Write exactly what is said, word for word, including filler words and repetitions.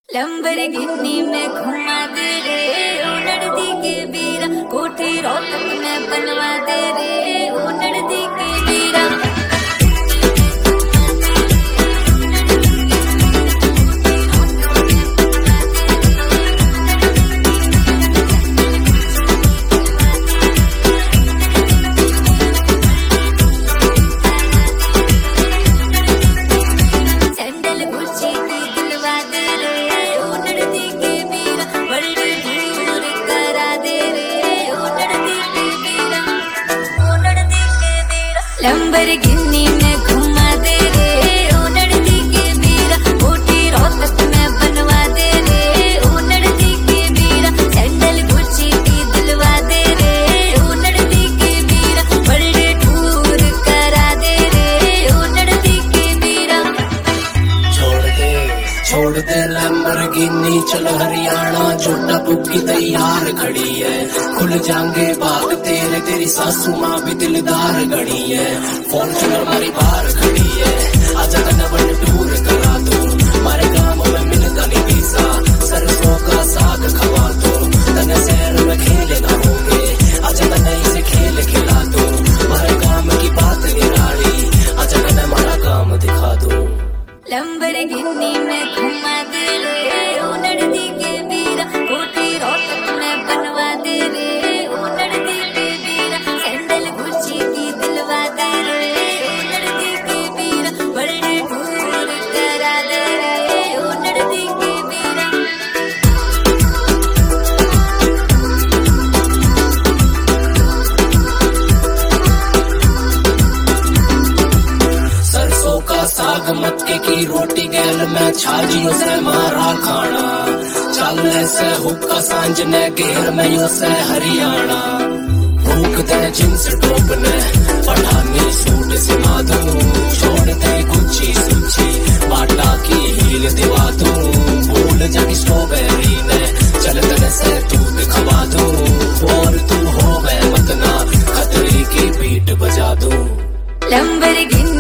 Lamborghini में घुमा दे रे ओ नड़दी के बीरा, कोठी रोहतक में बनवा दे रे ओ नड़दी के बीरा। लंबरगिनी में घुमा दे रे ओ नड़दी के बीरा, कोठी रोहतक में बनवा दे रे ओ नड़दी के बीरा। सैंडल गुच्ची की दिलवा दे रे ओ नड़दी के बीरा, बड़े टूर करा दे रे ओ नड़दी के बीरा। छोड़ दे छोड़ दे लंबरगिनी, चल हरियाणा, छोटा पुक्की तैयार खड़ी है। खुल जाएंगे बाग तेरे, तेरी सासू माँ भी दिलदार गड़ी है। फॉर्चूनर हमारी बाहर खड़ी है, आजा तने वन टूर करा दो। हमारे गाँव में मिलता नहीं पिज़्ज़ा, सरसों का साग खवा दो। तने शहर में खेले ना होंगे, आजा तने इसे खेल खिला दो। हमारे काम की बात निराली, आजा तने हमारा काम दिखा दो। लंबरगिनी में घुमा दे रे ओ नड़दी के बीरा, कोठी रोहतक में बनवा दे रे ओ नड़दी के बीरा। सैंडल गुच्ची की दिलवा दे रे ओ नड़दी के बीरा, बड़े टूर करा दे रे ओ नड़दी के बीरा। सरसों का साग मक्के की रोटी गैल में छाजियों से मारा खाना। चल से हुक्का सांझ ने घेर में यो से हरियाणा। भूख दे जींस टॉप ने पठानी सूट सिमा दूं। छोड़ दे गुच्ची सुच्ची बाटा की हील दिवा दूं। भूल जाके स्ट्रॉबेरी ने चल तने से दूध खवा दूं। और तू हो गए मत ना खतरे की बीट बजा दूं। लंबरगिनी